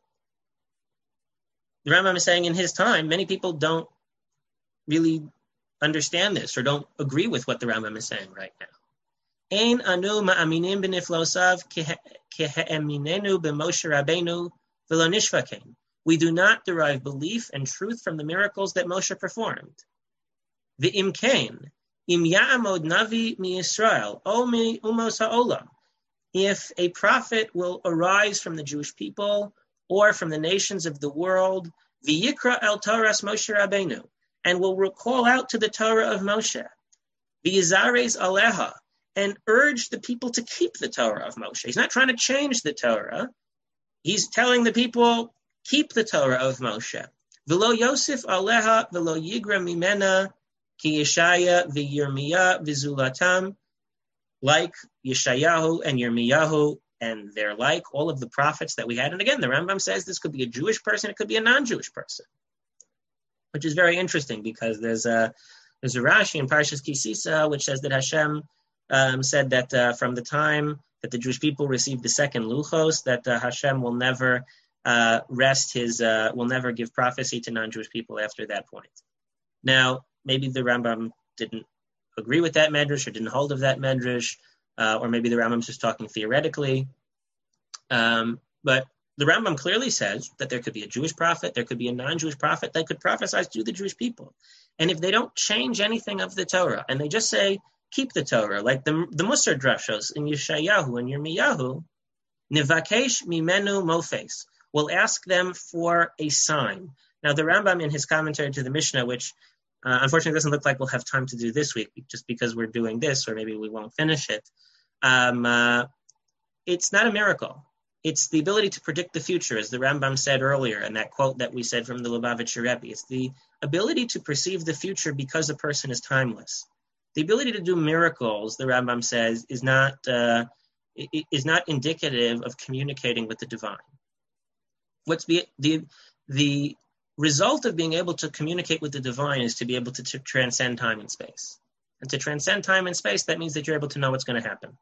Speaker 1: The Rambam is saying in his time, many people don't really understand this or don't agree with what the Rambam is saying right now. Ein anu ma'aminim b'niflosav kehe'eminenu b'Moshe Rabbeinu v'lo nishvakein. We do not derive belief and truth from the miracles that Moshe performed. V'im kein, im ya'amod navi mi-Yisrael, o mi-umos ha'olam. If a prophet will arise from the Jewish people or from the nations of the world, v'yikra el Toras Moshe Rabbeinu, and will recall out to the Torah of Moshe, v'yizares aleha, and urge the people to keep the Torah of Moshe. He's not trying to change the Torah. He's telling the people, keep the Torah of Moshe. V'lo Yosef aleha v'lo yigra mimena ki Yeshaya v'Yirmiyah v'zulatam, like Yeshayahu and Yirmiyahu and they're like all of the prophets that we had. And again, the Rambam says this could be a Jewish person, it could be a non-Jewish person, which is very interesting because there's a there's a Rashi in Parshas Ki Sisa which says that Hashem um, said that uh, from the time that the Jewish people received the second Luchos, that uh, Hashem will never uh, rest his, uh, will never give prophecy to non-Jewish people after that point. Now, maybe the Rambam didn't agree with that medrash or didn't hold of that medrash, uh, or maybe the Rambam's just talking theoretically. Um, but the Rambam clearly says that there could be a Jewish prophet, there could be a non-Jewish prophet that could prophesy to the Jewish people. And if they don't change anything of the Torah, and they just say, keep the Torah, like the, the Musar drashos in Yeshayahu and Yirmiyahu, nivakesh mimenu mofes, we'll ask them for a sign. Now the Rambam in his commentary to the Mishnah, which Uh, unfortunately, it doesn't look like we'll have time to do this week just because we're doing this, or maybe we won't finish it. Um, uh, it's not a miracle. It's the ability to predict the future, as the Rambam said earlier in that quote that we said from the Lubavitcher Rebbe. It's the ability to perceive the future because a person is timeless. The ability to do miracles, the Rambam says, is not uh, is not indicative of communicating with the divine. What's the the the result of being able to communicate with the divine is to be able to, to transcend time and space. And to transcend time and space, that means that you're able to know what's going to happen.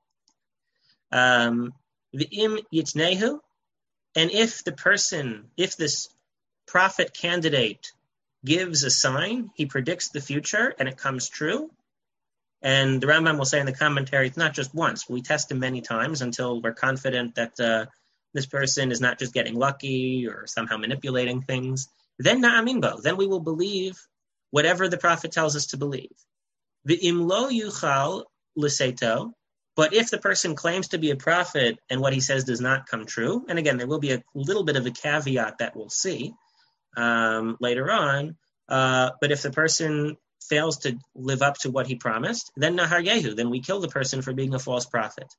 Speaker 1: Um, V'im yitnehu, and if the person, if this prophet candidate gives a sign, he predicts the future and it comes true. And the Rambam will say in the commentary, it's not just once. We test him many times until we're confident that uh, this person is not just getting lucky or somehow manipulating things. Then na'amin bo, then we will believe whatever the prophet tells us to believe. V'im lo yuchal l'seito, But if the person claims to be a prophet and what he says does not come true, and again, there will be a little bit of a caveat that we'll see um, later on, uh, but if the person fails to live up to what he promised, then Nahar Yehu, then we kill the person for being a false prophet.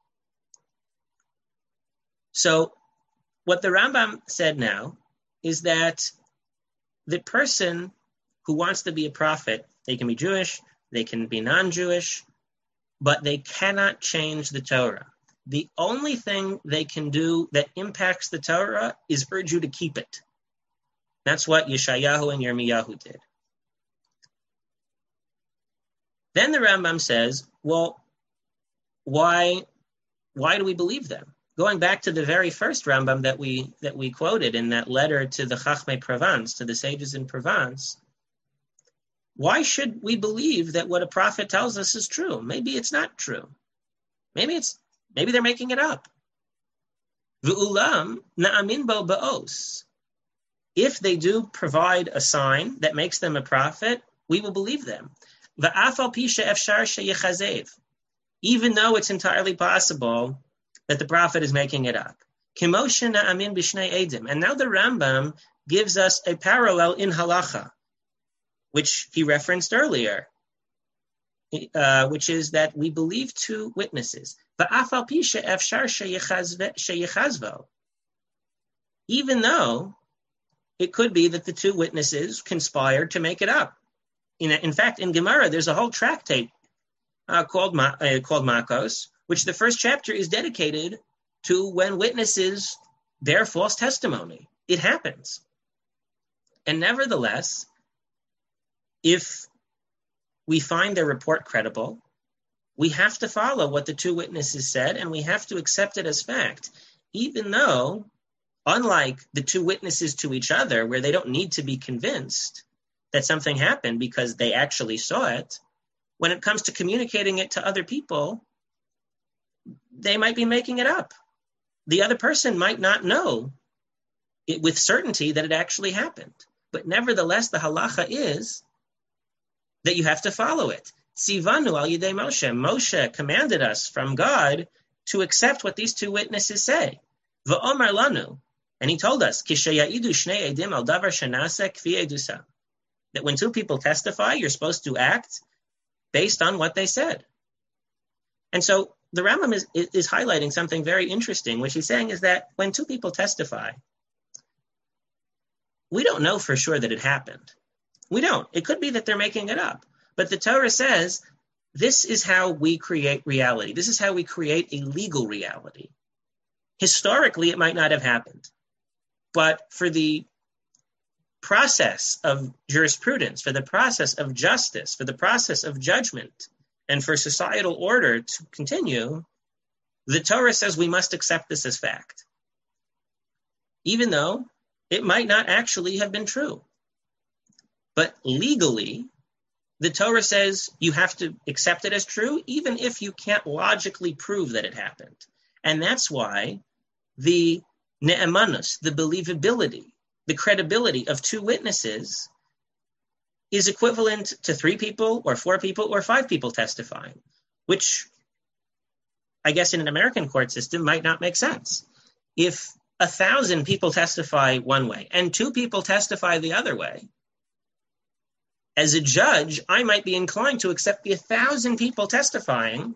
Speaker 1: So what the Rambam said now is that the person who wants to be a prophet, they can be Jewish, they can be non-Jewish, but they cannot change the Torah. The only thing they can do that impacts the Torah is urge you to keep it. That's what Yeshayahu and Yirmiyahu did. Then the Rambam says, well, why, why do we believe them? Going back to the very first Rambam that we that we quoted in that letter to the Chachmei Provence, to the sages in Provence, why should we believe that what a prophet tells us is true? Maybe it's not true. Maybe it's maybe they're making it up. V'ulam na'amin bo ba'os. If they do provide a sign that makes them a prophet, we will believe them. V'af al pi she'efshar she'yechazev. Even though it's entirely possible that the prophet is making it up. Kimoshe na'amin b'shnei edim. And now the Rambam gives us a parallel in halacha, which he referenced earlier, uh, which is that we believe two witnesses. Even though it could be that the two witnesses conspired to make it up. In, in fact, in Gemara, there's a whole tractate uh, called, uh, called Makos, which the first chapter is dedicated to when witnesses bear false testimony. It happens. And nevertheless, if we find their report credible, we have to follow what the two witnesses said, and we have to accept it as fact, even though, unlike the two witnesses to each other, where they don't need to be convinced that something happened because they actually saw it, when it comes to communicating it to other people, they might be making it up. The other person might not know it with certainty that it actually happened. But nevertheless, the halacha is that you have to follow it. Tzivanu al yidei Moshe. Moshe commanded us from God to accept what these two witnesses say. V'omar lanu. And he told us, Kishaya'idu shnei edim al davar shenase kfi edusa. That when two people testify, you're supposed to act based on what they said. And so the Rambam is, is highlighting something very interesting, which he's saying is that when two people testify, we don't know for sure that it happened. We don't. It could be that they're making it up. But the Torah says, this is how we create reality. This is how we create a legal reality. Historically, it might not have happened. But for the process of jurisprudence, for the process of justice, for the process of judgment, and for societal order to continue, the Torah says we must accept this as fact, even though it might not actually have been true. But legally, the Torah says you have to accept it as true, even if you can't logically prove that it happened. And that's why the ne'emanus, the believability, the credibility of two witnesses is equivalent to three people or four people or five people testifying, which I guess in an American court system might not make sense. If a thousand people testify one way and two people testify the other way, as a judge, I might be inclined to accept the a thousand people testifying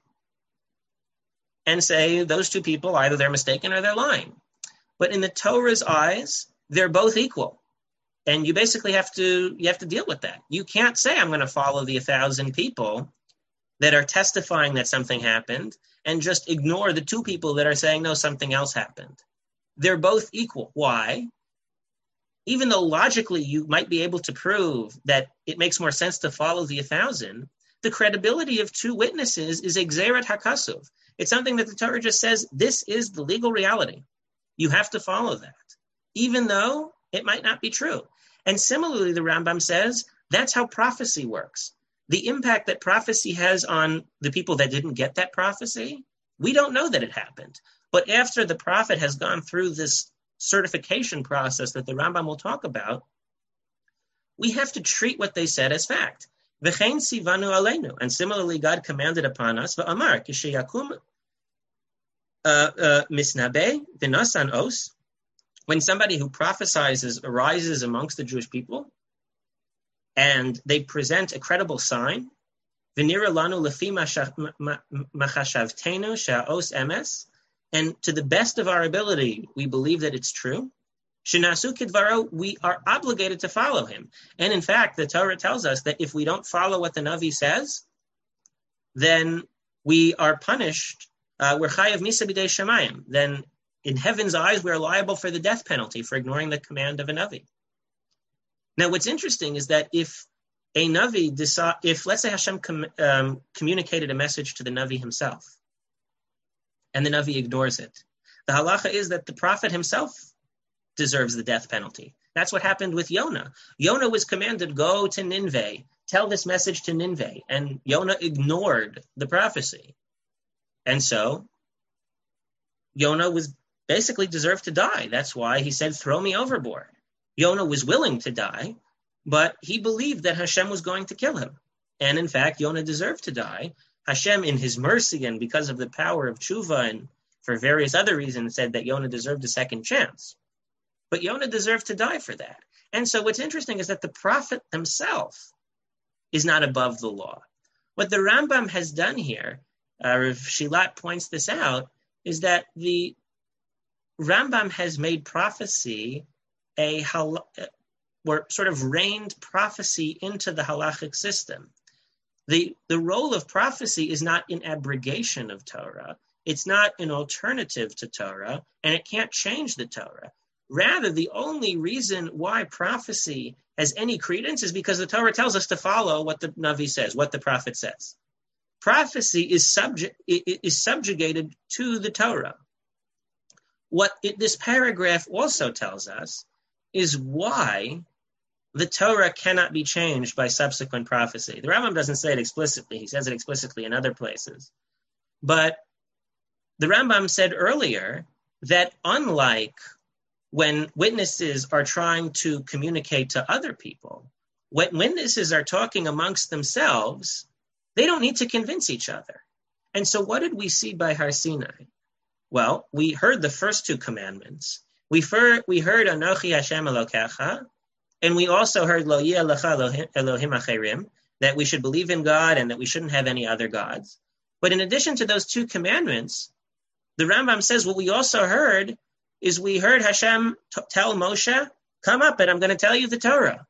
Speaker 1: and say those two people, either they're mistaken or they're lying. But in the Torah's eyes, they're both equal. And you basically have to you have to deal with that. You can't say I'm going to follow the a thousand people that are testifying that something happened and just ignore the two people that are saying, no, something else happened. They're both equal. Why? Even though logically you might be able to prove that it makes more sense to follow the a thousand, the credibility of two witnesses is a gzeirat hakasuv. It's something that the Torah just says, this is the legal reality. You have to follow that, even though it might not be true. And similarly, the Rambam says, that's how prophecy works. The impact that prophecy has on the people that didn't get that prophecy, we don't know that it happened. But after the prophet has gone through this certification process that the Rambam will talk about, we have to treat what they said as fact. V'chein sivanu aleinu. And similarly, God commanded upon us, v'amar, kisheyakum misnabe v'nasan os, when somebody who prophesizes arises amongst the Jewish people, and they present a credible sign, v'nira lanu lefi machashavtenu sha'os emes, and to the best of our ability, we believe that it's true. Shenasu kidvaro, we are obligated to follow him. And in fact, the Torah tells us that if we don't follow what the Navi says, then we are punished. Uh, we're chayav misa b'dei shamayim. Then in heaven's eyes, we're liable for the death penalty for ignoring the command of a Navi. Now, what's interesting is that if a Navi, decide, if let's say Hashem com, um, communicated a message to the Navi himself, and the Navi ignores it, the halacha is that the prophet himself deserves the death penalty. That's what happened with Yonah. Yonah was commanded, go to Nineveh, tell this message to Nineveh, and Yonah ignored the prophecy. And so, Yonah was basically deserved to die. That's why he said, throw me overboard. Yonah was willing to die, but he believed that Hashem was going to kill him. And in fact, Yonah deserved to die. Hashem, in his mercy and because of the power of tshuva and for various other reasons, said that Yonah deserved a second chance. But Yonah deserved to die for that. And so what's interesting is that the prophet himself is not above the law. What the Rambam has done here, uh, Rav Shilat points this out, is that the Rambam has made prophecy a hal- or sort of reined prophecy into the halachic system. The, the role of prophecy is not an abrogation of Torah. It's not an alternative to Torah, and it can't change the Torah. Rather, the only reason why prophecy has any credence is because the Torah tells us to follow what the Navi says, what the prophet says. Prophecy is, subject, is subjugated to the Torah. What it, this paragraph also tells us is why the Torah cannot be changed by subsequent prophecy. The Rambam doesn't say it explicitly. He says it explicitly in other places. But the Rambam said earlier that unlike when witnesses are trying to communicate to other people, when witnesses are talking amongst themselves, they don't need to convince each other. And so what did we see by Har Sinai? Well, we heard the first two commandments. We, fir- we heard Anochi Hashem Elokecha, and we also heard Lo Yeh Lecha Elohim Acherim, that we should believe in God and that we shouldn't have any other gods. But in addition to those two commandments, the Rambam says what we also heard is we heard Hashem t- tell Moshe, come up and I'm going to tell you the Torah.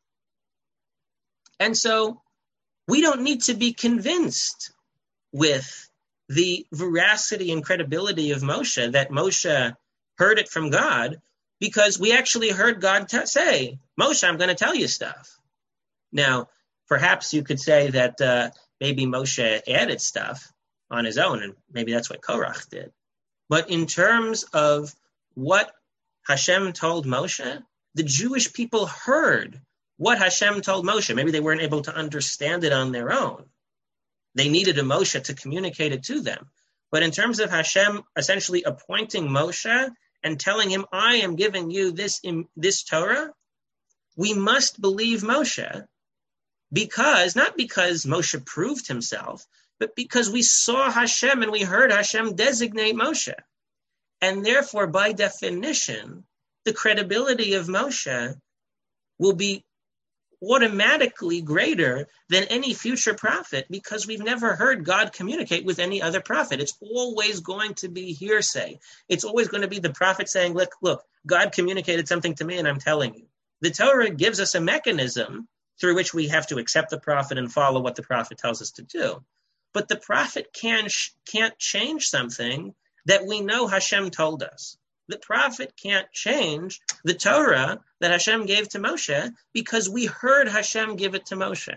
Speaker 1: And so we don't need to be convinced with the veracity and credibility of Moshe, that Moshe heard it from God, because we actually heard God t- say, Moshe, I'm going to tell you stuff. Now, perhaps you could say that uh, maybe Moshe added stuff on his own, and maybe that's what Korach did. But in terms of what Hashem told Moshe, the Jewish people heard what Hashem told Moshe. Maybe they weren't able to understand it on their own. They needed a Moshe to communicate it to them. But in terms of Hashem essentially appointing Moshe and telling him, I am giving you this, this Torah, we must believe Moshe, because, not because Moshe proved himself, but because we saw Hashem and we heard Hashem designate Moshe. And therefore, by definition, the credibility of Moshe will be automatically greater than any future prophet, because we've never heard God communicate with any other prophet. It's always going to be hearsay. It's always going to be the prophet saying, look, look, God communicated something to me and I'm telling you. The Torah gives us a mechanism through which we have to accept the prophet and follow what the prophet tells us to do. But the prophet can, can't change something that we know Hashem told us. The prophet can't change the Torah that Hashem gave to Moshe because we heard Hashem give it to Moshe.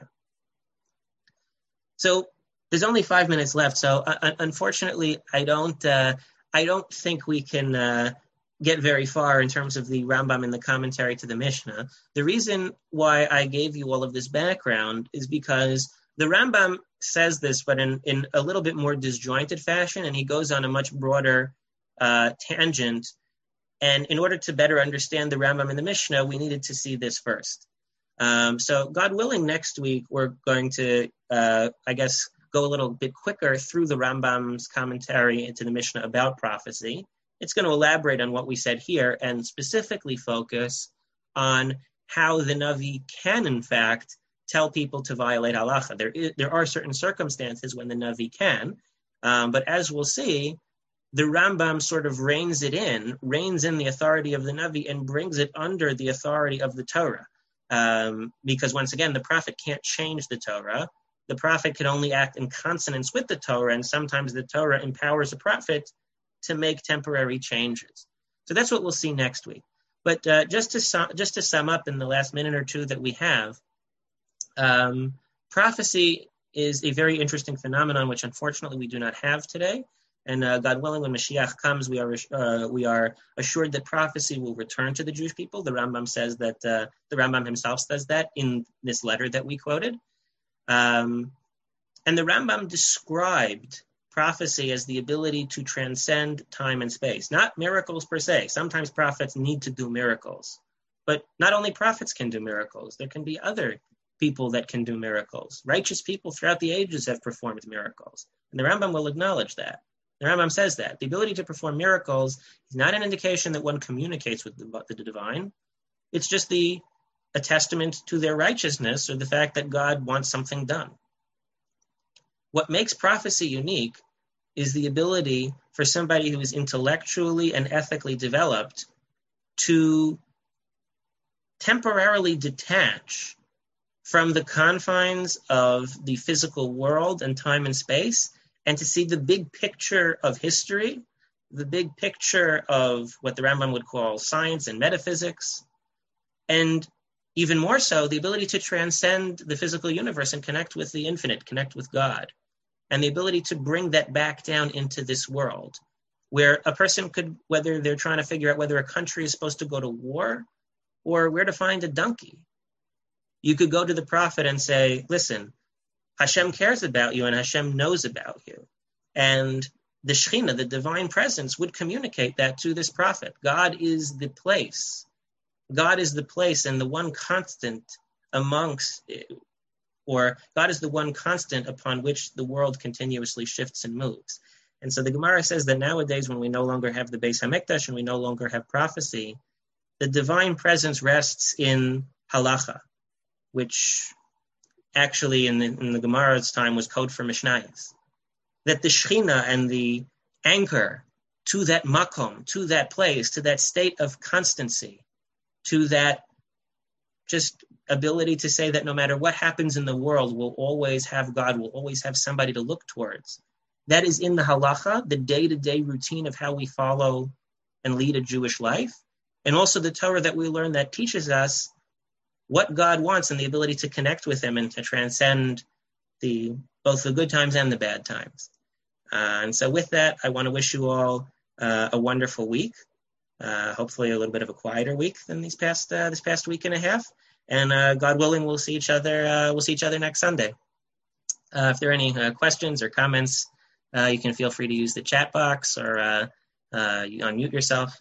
Speaker 1: So there's only five minutes left. So uh, unfortunately, I don't, uh, I don't think we can uh, get very far in terms of the Rambam and the commentary to the Mishnah. The reason why I gave you all of this background is because the Rambam says this, but in, in a little bit more disjointed fashion, and he goes on a much broader uh, tangent. And in order to better understand the Rambam and the Mishnah, we needed to see this first. Um, so God willing, next week, we're going to, uh, I guess, go a little bit quicker through the Rambam's commentary into the Mishnah about prophecy. It's going to elaborate on what we said here and specifically focus on how the Navi can, in fact, tell people to violate halacha. There is, there are certain circumstances when the Navi can, um, but as we'll see, the Rambam sort of reins it in, reins in the authority of the Navi and brings it under the authority of the Torah. Um, because once again, the prophet can't change the Torah. The prophet can only act in consonance with the Torah, and sometimes the Torah empowers the prophet to make temporary changes. So that's what we'll see next week. But uh, just to sum, just to sum up in the last minute or two that we have, um, prophecy is a very interesting phenomenon, which unfortunately we do not have today. And uh, God willing, when Mashiach comes, we are uh, we are assured that prophecy will return to the Jewish people. The Rambam says that uh, the Rambam himself says that in this letter that we quoted. Um, and the Rambam described prophecy as the ability to transcend time and space, not miracles per se. Sometimes prophets need to do miracles, but not only prophets can do miracles. There can be other people that can do miracles. Righteous people throughout the ages have performed miracles, and the Rambam will acknowledge that. The Rambam says that the ability to perform miracles is not an indication that one communicates with the, the divine. It's just the a testament to their righteousness or the fact that God wants something done. What makes prophecy unique is the ability for somebody who is intellectually and ethically developed to temporarily detach from the confines of the physical world and time and space, and to see the big picture of history, the big picture of what the Rambam would call science and metaphysics, and even more so, the ability to transcend the physical universe and connect with the infinite, connect with God, and the ability to bring that back down into this world, where a person could, whether they're trying to figure out whether a country is supposed to go to war or where to find a donkey. You could go to the prophet and say, listen, Hashem cares about you and Hashem knows about you. And the Shekhinah, the divine presence, would communicate that to this prophet. God is the place. God is the place and the one constant amongst, or God is the one constant upon which the world continuously shifts and moves. And so the Gemara says that nowadays, when we no longer have the Beis HaMikdash and we no longer have prophecy, the divine presence rests in halacha, which actually in the, in the Gemara's time was code for Mishnayos. That the Shekhinah and the anchor to that makom, to that place, to that state of constancy, to that just ability to say that no matter what happens in the world, we'll always have God, we'll always have somebody to look towards. That is in the halacha, the day-to-day routine of how we follow and lead a Jewish life, and also the Torah that we learn that teaches us what God wants and the ability to connect with him and to transcend the both the good times and the bad times. Uh, and so with that, I want to wish you all uh, a wonderful week. Uh, hopefully a little bit of a quieter week than these past uh, this past week and a half. And uh, God willing, we'll see each other. Uh, we'll see each other next Sunday. Uh, if there are any uh, questions or comments, uh, you can feel free to use the chat box or uh, uh, you unmute yourself.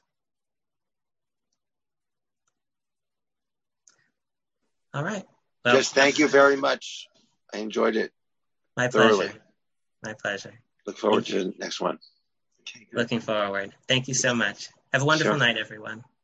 Speaker 1: All right.
Speaker 2: Well, just thank you very much. I enjoyed it.
Speaker 1: My
Speaker 2: thoroughly.
Speaker 1: pleasure. My pleasure.
Speaker 2: Look forward
Speaker 1: Thank
Speaker 2: to you. the next one.
Speaker 1: Okay, Looking forward. Thank you so much. Have a wonderful
Speaker 2: Sure.
Speaker 1: night, everyone.